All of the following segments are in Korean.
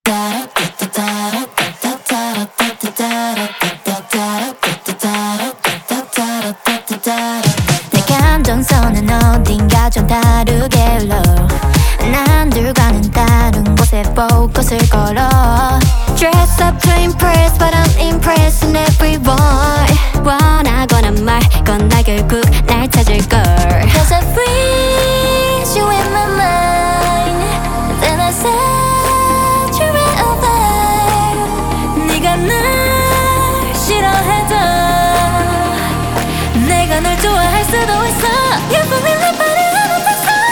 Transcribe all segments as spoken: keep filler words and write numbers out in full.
내 감정선은 어딘가 좀 다르게 흘러 난 둘과는 다른 곳에 포커스를 걸어 Dress up to impress but I'm impressing everyone 원하거나 말건 나 결국 날 찾을걸 Cause I freeze you in my mind Then I set you right over 네가 날 싫어해도 내가 널 좋아할 수도 있어 You feel me like body I don't think so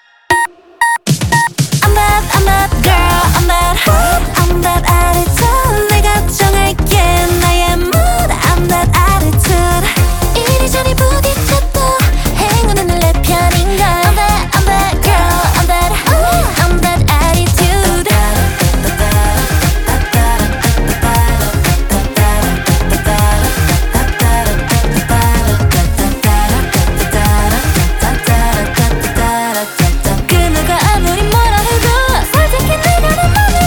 I'm that, I'm that girl I'm that hot, I'm that attitude 내가 정할게 나의 mood I'm that attitude 이리저리 부딪혀도 행운은 내 편인걸 I'm that, I'm that girl I'm that hot, I'm that attitude 그 누가 아무리 뭐라 해도 솔직히 내가 내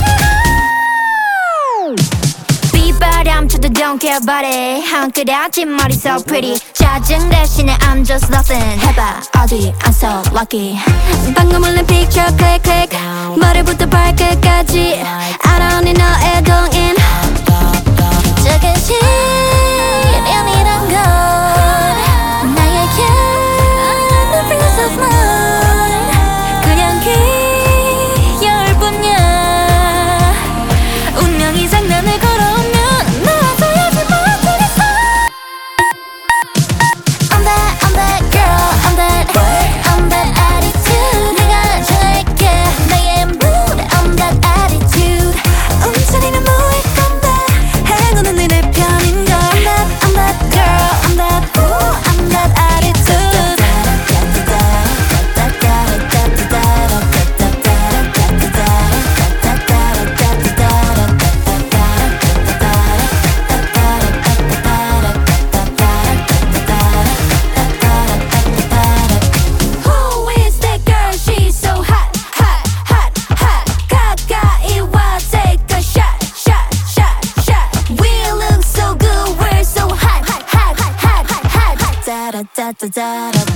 맘이라고 비바람쳐도 don't care about it 한 끗에 앞뒷머리 so pretty 짜증 대신에 I'm just nothing 해봐 어디 I'm so lucky 방금 올린 picture click click 머리부터 발끝까지 I don't need 너의 동인 작은 시련이란 건 나에게 the peace of mind 그냥 기여일 뿐이야 운명이 장난을 걸어오면 놓아줘야지 뭐 어쩌겠어 I'm that, I'm that girl I'm that I'm that attitude 내가 정할게 나의 mood I'm that attitude 움츠리면 뭐할 건데 행운은 내 편인걸 I'm that, I'm that girl I'm that ooh I'm that attitude Who is that girl? She's so hot, hot, hot, hot. 가까이 와, take a shot, shot, shot, shot. We look so good, we're so hot, hot, hot, hot, hot, hot. Da da da da da da.